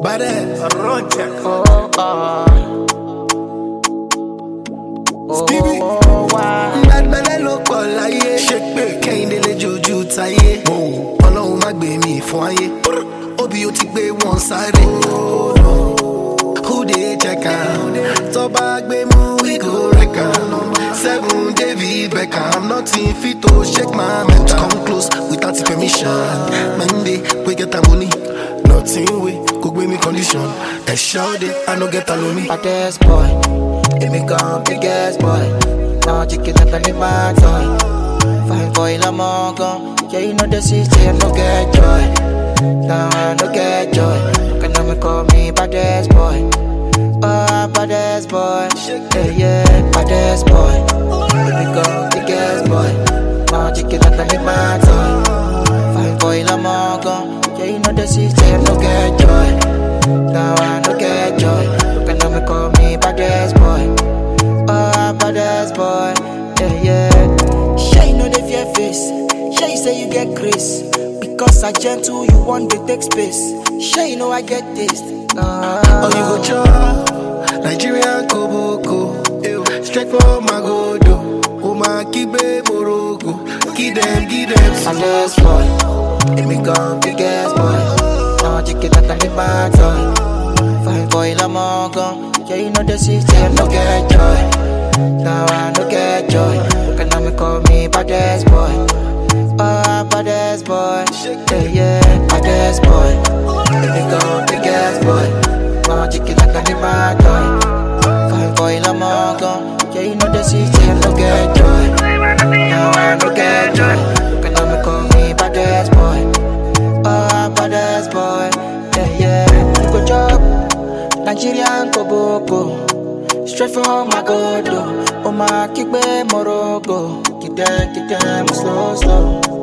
Badass, run check. Stevie, bad belly ló pọ̀ láyé. Ṣé pé Kẹ́hìndé lè jojú táyé? Ọlọ́run má gbé mi fún ayé. Obi ó ti gbé wọn sáré. Who dey check am? Tó bá gbé mú we go wreck am. 7 David Beckham, nothing fit to shake my mental. Come close without permission. Monday we get a money. Nothing we could give me condition. And shout it, I no get alone me. Baddest boy, let me come biggest boy. Now chicken up and my toy. Fine boy, I'm all gone. Yeah, you know the city, I no get joy. Now I no get joy. Can I call me baddest boy? Oh, baddest boy. Yeah, yeah, baddest boy. Let me come biggest boy. Now chicken up and my toy. Fine boy, I'm all gone. Yeah, you know the city, I no get joy. Now I no get joy. Can I call me baddest boy? Oh, baddest boy. Yeah, yeah. Sure you know the fear face. Sure you say you get grace. Because I gentle, you want to take space. Sure you know I get taste. Oh, you go chop Nigerian Koboko. Straight for my godo. Oma kibe morogo. Give them Baddest boy, let me come biggest boy. Now I chicken up and my toy. Fine boy, I'm all gone. Yeah, you know the city, I no get joy. Now I no get joy. Can I call me baddest boy? Oh, baddest boy. Yeah, yeah, baddest boy. Let me come biggest boy. Now I chicken up and my toy. Fine boy, I'm all gone. Yeah, you know the city, I no get joy. Now I no get joy. Can I call me baddest boy? Oh, baddest boy. Yeah, yeah. You go job Nigerian Koboko. Straight from my godo. Oh, my kick morogo. Get them, slow.